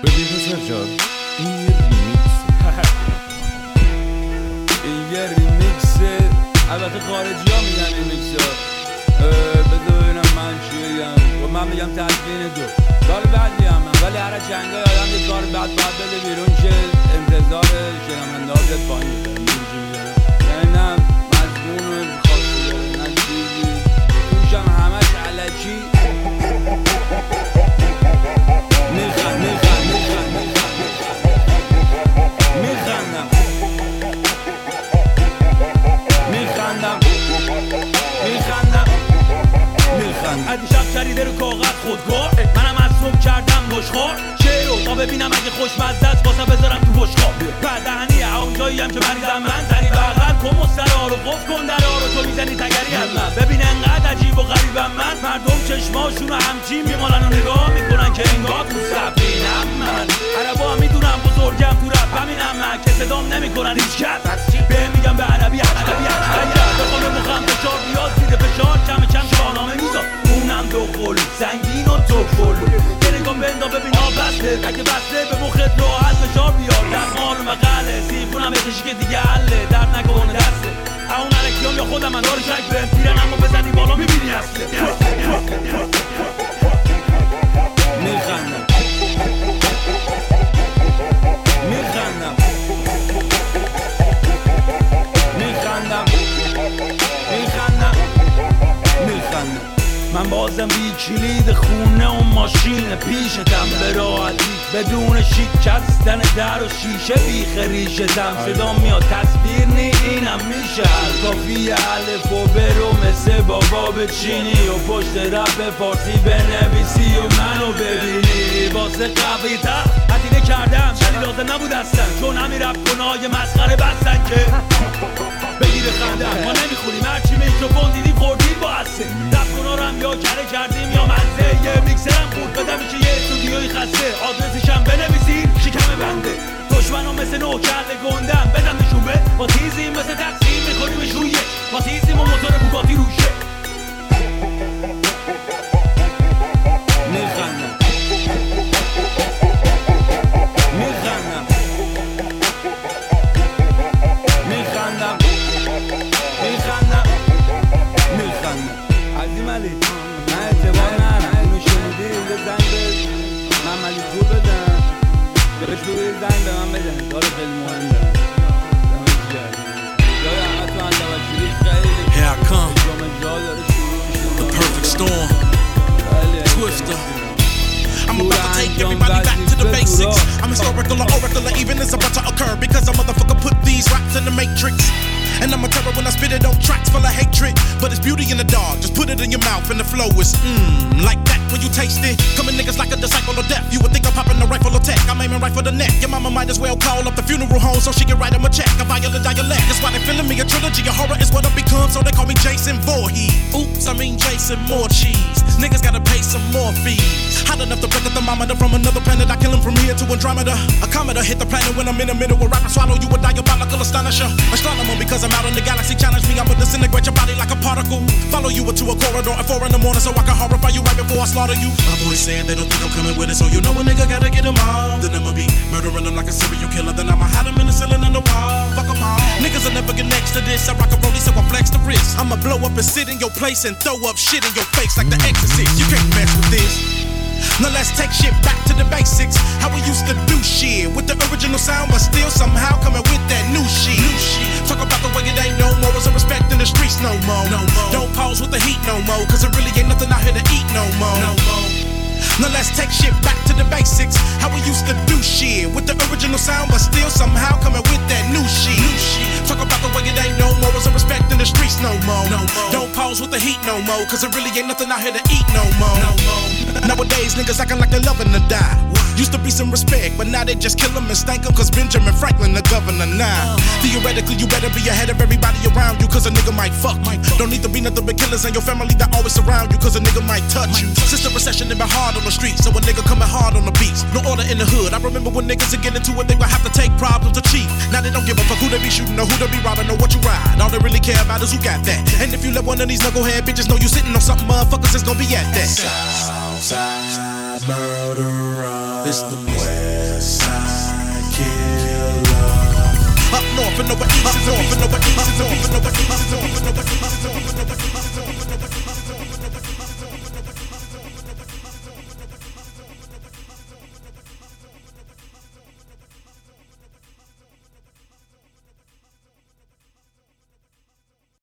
ببین پسر جان این یه ریمیکسه این یه ریمیکسه البته خارجی ها میگن ریمیکسه بذار ببینم من چی بگم و من میگم تدوین دو کار بدی هم من ولی هر جنگای آدم یه کار بد باید بده بیرون که انتظار شنونده ها زد پایین بزنم یعنی نه مضمون خاصی داره نه چیزی توشم همش علکی میخندم دیشب شریده رو کاغذ خودگار منم از صبح کردم گوشخوار شعر رو تا ببینم اگه خوشمزه است واسه بذارم تو بشخوار بعدهنیه اونجایی هم که مریضم من زنی بغل کن مسترها رو قفل کن درها رو تو میزنی تگری هم من ببین انقدر عجیب و غریبم من مردم چشماشون رو همچین میمالن و نگاه میکنن که انگار تو سبینم من عربا هم میدونم بزرگم تو رب همینم من که صدام نمیکنن هیچ کس به میگم به عربی بخونه مخم فشار بیاد زیر فشار کم شاهنامه میزاد اونم دو قلو سنگین و تو قلو یه نگاه بندا ببین ها بسته اگه بسته به مخت راحت فشار بیاد در مال مقاله سیفونم بکشی که دیگه حله درد نکنه دسته اون علکیام یا خودم من دار شک بهم پیرن اما بزنی بالا میبینی اصله میخندم من بازم بی کلید خونه و ماشین پیشتم به راحتی بدون شکستن در و شیشه بی خریشتم صدا میاد تصویر نی اینم میشه کافیه الف و برو مثل بابا بچینی و پشت رپ فارسی بنویسی و منو ببینی واسه قوی تر هدیده کردم شدی لازم نبود اصلا چون همین رپ کنای مسخره بستن که بگیره خندم ما نمیخوریم هرچی میکروفون دیدیم خوردیم با اصه رپ کنارم یا کره کردیم یا مزه یه میکسرم خورد بدم میشه یه استودیوی خسته آدرسشم بنویسین شکم بنده دشمنم مثل نوکر گندم بدم نشون به با تیزیم مثل تقسیم میکنیمش روی با تیزیم و موتور بوگاتی روشه میخندم عزیم علی نه اعتبار نه اینو شنیدی یه زنگ به من علی پور بدم بهش بگو یه زنگ به من بدن داره خیلی مهم دارم جای همه تو اندوشیری خیلی Here I come, the perfect storm, Twista. I'm about to take everybody back to the basics. I'm historical or oracle or even it's about to occur because a motherfucker put these raps in the matrix. And I'm a terror when I spit it on tracks full of hatred. But it's beauty in the dog, just put it in your mouth and the flow is like that when you taste it. Coming niggas like a disciple of death. You would think I'm popping a rifle of tech. I'm aiming right for the neck. Your mama might as well call up the funeral home so she can write him a check. A violent dialect, that's why they feeling me. A trilogy of horror is what I've become, so they call me Jason Voorhees. Oops, I mean Jason more cheese. Niggas gotta pay some more fees. Hot enough to break a thermometer from another planet. I kill him from here to Andromeda. A cometer hit the planet when I'm in the middle of rap. I swallow you a diabolical astonisher. Astronomer because I'm out in the galaxy. Challenge me, I'ma disintegrate your body like a particle. Follow you into a corridor at 4 in the morning so I can horrify you right before I slaughter you. My boys saying they don't think I'm coming with it, so you know a nigga gotta get them all. Then I'ma be murdering them like a serial killer. Then I'ma hide them in the ceiling and the wall. Fuck them all. Niggas will never get next to this. I rock a rollie so I flex the wrist. I'ma blow up and sit in your place and throw up shit in your face like the Exorcist. You can't mess with this. Now let's take shit back to the basics. How we used to do shit with the original sound, but still somehow coming with that new shit. Talk about the way it ain't no morals and respect in the streets no more. Don't pause with the heat no more, cause it really ain't nothing out here to eat no more. Now let's take shit back to the basics. How we used to do shit with the original sound, but still somehow coming with that new shit. Talk about the way it ain't no morals and respect in the streets no more. Don't pause with the heat no more, cause it really ain't nothing out here to eat no more. Nowadays niggas acting like they're loving to die. Used to be some respect, but now they just kill them and stank them, cause Benjamin Franklin the governor now. Theoretically you better be ahead of everybody around you, cause a nigga might fuck you. Don't need to be nothing but killers and your family that always surround you, cause a nigga might touch you. Since the recession it been hard on the streets, so a nigga coming hard on the beats. No order in the hood, I remember when niggas would get into it, they would have to take problems to cheat. Now they don't give a fuck who they be shooting or who they be robbing or what you ride. All they really care about is who got that. And if you let one of these knucklehead bitches know you sitting on something, motherfuckers is gonna be at that. Southside murderer, it's the way. over eases off, and over eases off, and over eases off, and over eases off, and over eases off, and over eases off.